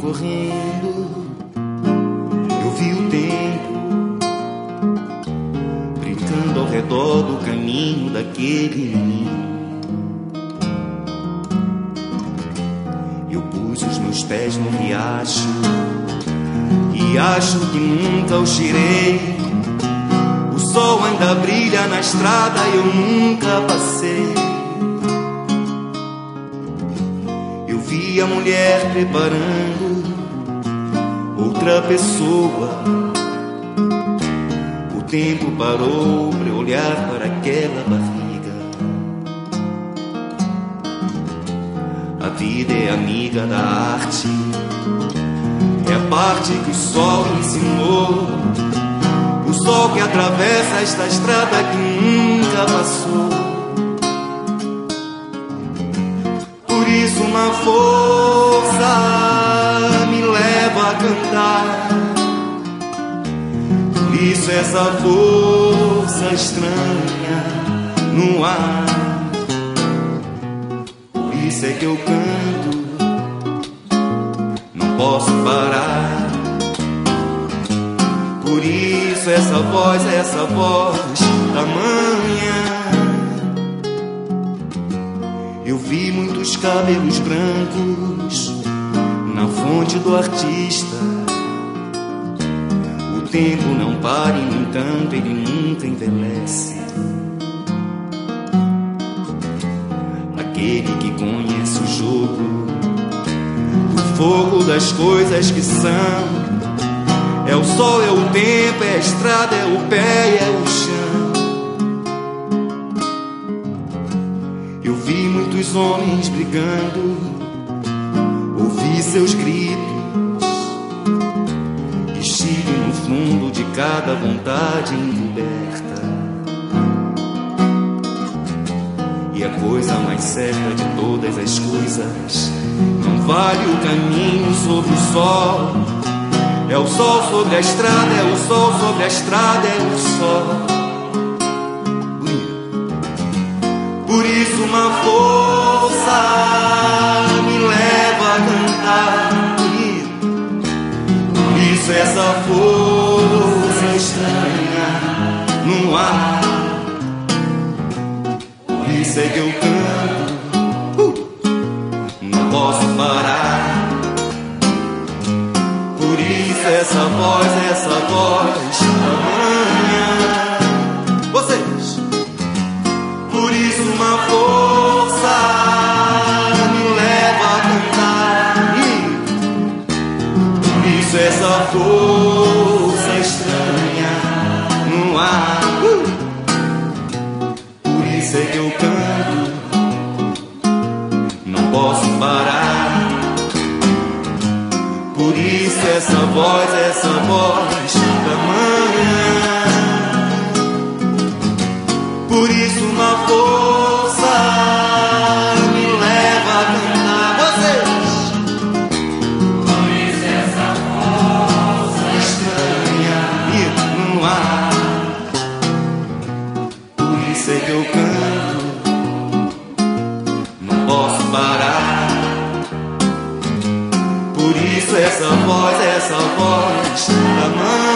correndo, eu vi o tempo brincando ao redor do caminho daquele menino. Eu pus os meus pés no riacho e acho que nunca os tirei. O sol ainda brilha na estrada e eu nunca passei. Eu vi a mulher preparando outra pessoa. O tempo parou pra eu olhar para aquela barriga. A vida é amiga da arte, é a parte que o sol ensinou. O sol que atravessa esta estrada que nunca passou. Por isso uma força me leva a cantar. Por isso essa força estranha no ar. Por isso é que eu canto, não posso parar. Por isso essa voz da manhã. Eu vi muitos cabelos brancos na fonte do artista. O tempo não para e, no entanto, ele nunca envelhece. Aquele que conhece o jogo, o fogo das coisas que são. É o sol, é o tempo, é a estrada, é o pé e é o chão. Eu vi muitos homens brigando, ouvi seus gritos. Estive no fundo de cada vontade encoberta. E a coisa mais certa de todas as coisas, não vale o caminho sobre o sol. É o sol sobre a estrada, é o sol sobre a estrada, é o sol. Por isso uma força me leva a cantar. Por isso essa força estranha no ar. Por isso é que eu canto, não posso parar. Por isso essa voz da manhã. Vocês. Por isso uma força me leva a cantar. Por isso essa força estranha no ar. Por isso é que eu canto, não posso parar. Por isso essa voz da manhã. Por isso uma força me leva a cantar. Vocês. Por isso essa força estranha no ar. Por isso é que eu canto, não posso parar. Por isso essa voz da manhã.